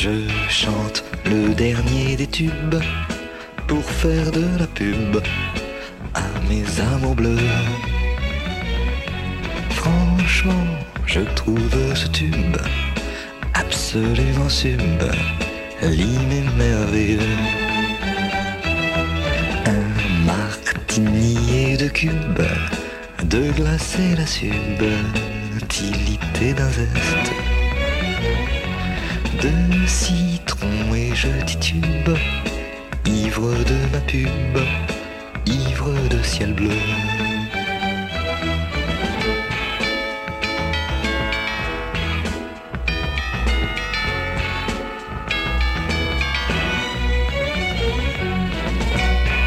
Je chante le dernier des tubes pour faire de la pub à mes amours bleus. Franchement, je trouve ce tube absolument sublime et merveilleux. Un martini et de cubes, de glace et la subtilité d'un zeste, de citron et je titube, ivre de ma pub, ivre de ciel bleu.